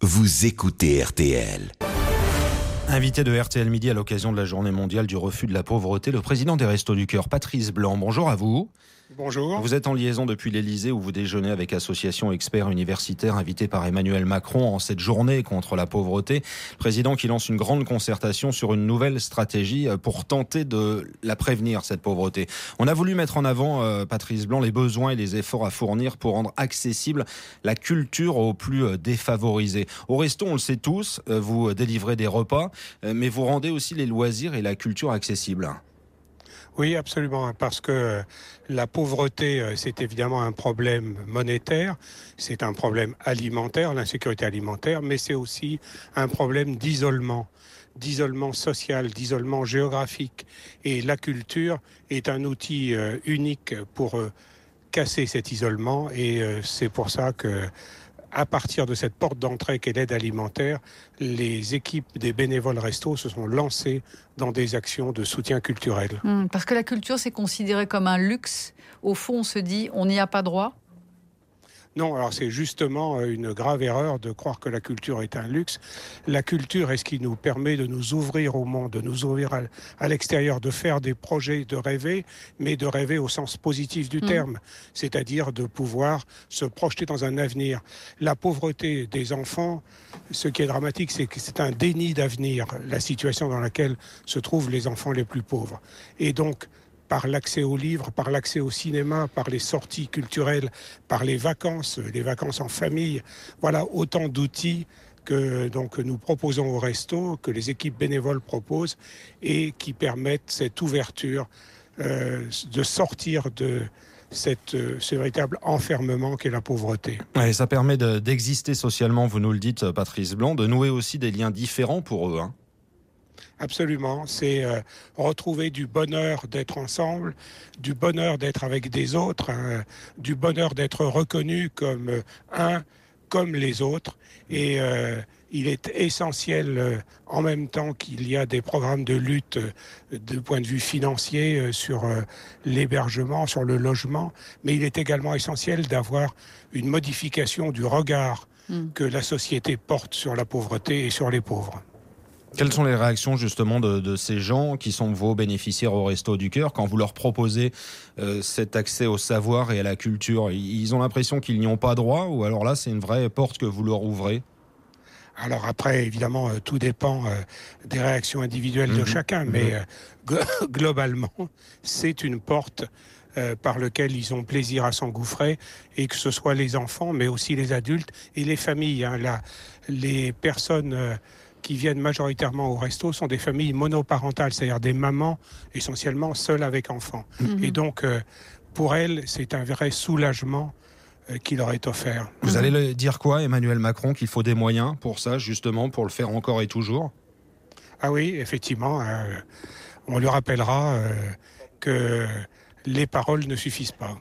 vous écoutez RTL. Invité de RTL Midi à l'occasion de la journée mondiale du refus de la pauvreté, le président des Restos du Cœur, Patrice Blanc. Bonjour à vous. Bonjour. Vous êtes en liaison depuis l'Élysée où vous déjeunez avec associations experts universitaires invités par Emmanuel Macron en cette journée contre la pauvreté. Le président qui lance une grande concertation sur une nouvelle stratégie pour tenter de la prévenir, cette pauvreté. On a voulu mettre en avant, Patrice Blanc, les besoins et les efforts à fournir pour rendre accessible la culture aux plus défavorisés. Au resto, on le sait tous, vous délivrez des repas, mais vous rendez aussi les loisirs et la culture accessibles. Oui, absolument, parce que la pauvreté, c'est évidemment un problème monétaire, c'est un problème alimentaire, l'insécurité alimentaire, mais c'est aussi un problème d'isolement social, d'isolement géographique. Et la culture est un outil unique pour casser cet isolement, et c'est pour ça que à partir de cette porte d'entrée qu'est l'aide alimentaire, les équipes des bénévoles restos se sont lancées dans des actions de soutien culturel. Parce que la culture, c'est considéré comme un luxe. Au fond, on se dit, on n'y a pas droit ? Non, alors c'est justement une grave erreur de croire que la culture est un luxe. La culture est ce qui nous permet de nous ouvrir au monde, de nous ouvrir à l'extérieur, de faire des projets, de rêver, mais de rêver au sens positif du terme, c'est-à-dire de pouvoir se projeter dans un avenir. La pauvreté des enfants, ce qui est dramatique, c'est que c'est un déni d'avenir, la situation dans laquelle se trouvent les enfants les plus pauvres. Et donc, par l'accès aux livres, par l'accès au cinéma, par les sorties culturelles, par les vacances en famille. Voilà autant d'outils que nous proposons au resto, que les équipes bénévoles proposent et qui permettent cette ouverture de sortir de ce véritable enfermement qu'est la pauvreté. Et ça permet d'exister socialement, vous nous le dites, Patrice Blanc, de nouer aussi des liens différents pour eux. Absolument, c'est retrouver du bonheur d'être ensemble, du bonheur d'être avec des autres, du bonheur d'être reconnu comme les autres. Et il est essentiel, en même temps qu'il y a des programmes de lutte de point de vue financier sur l'hébergement, sur le logement, mais il est également essentiel d'avoir une modification du regard que la société porte sur la pauvreté et sur les pauvres. Quelles sont les réactions justement de ces gens qui sont vos bénéficiaires au Resto du Cœur quand vous leur proposez cet accès au savoir et à la culture ? Ils ont l'impression qu'ils n'y ont pas droit ou alors là c'est une vraie porte que vous leur ouvrez ? Alors après, évidemment, tout dépend des réactions individuelles de chacun, mais globalement, c'est une porte par laquelle ils ont plaisir à s'engouffrer, et que ce soit les enfants, mais aussi les adultes et les familles. Les personnes qui viennent majoritairement au resto sont des familles monoparentales, c'est-à-dire des mamans essentiellement seules avec enfants. Et donc, pour elles, c'est un vrai soulagement qui leur est offert. Vous allez le dire quoi, Emmanuel Macron, qu'il faut des moyens pour ça, justement, pour le faire encore et toujours ? Ah oui, effectivement, on lui rappellera que les paroles ne suffisent pas.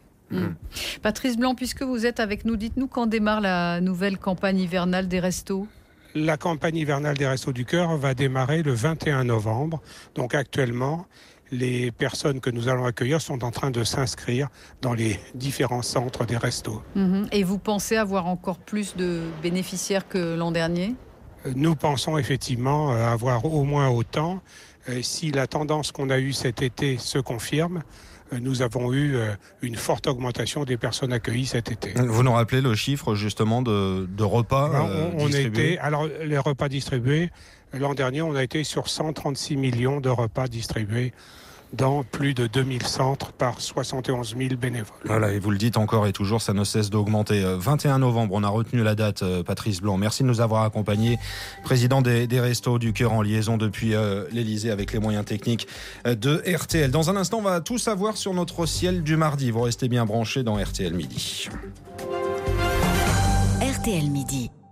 Patrice Blanc, puisque vous êtes avec nous, dites-nous quand démarre la nouvelle campagne hivernale des restos ? La campagne hivernale des Restos du Cœur va démarrer le 21 novembre. Donc actuellement, les personnes que nous allons accueillir sont en train de s'inscrire dans les différents centres des restos. Et vous pensez avoir encore plus de bénéficiaires que l'an dernier ? Nous pensons effectivement avoir au moins autant. Si la tendance qu'on a eue cet été se confirme, nous avons eu une forte augmentation des personnes accueillies cet été. Vous nous rappelez le chiffre justement de repas distribués ? Alors les repas distribués, l'an dernier on a été sur 136 millions de repas distribués dans plus de 2000 centres par 71 000 bénévoles. Voilà, et vous le dites encore et toujours, ça ne cesse d'augmenter. 21 novembre, on a retenu la date, Patrice Blanc. Merci de nous avoir accompagnés. Président des Restos du Cœur en liaison depuis l'Élysée avec les moyens techniques de RTL. Dans un instant, on va tout savoir sur notre ciel du mardi. Vous restez bien branchés dans RTL Midi. RTL Midi.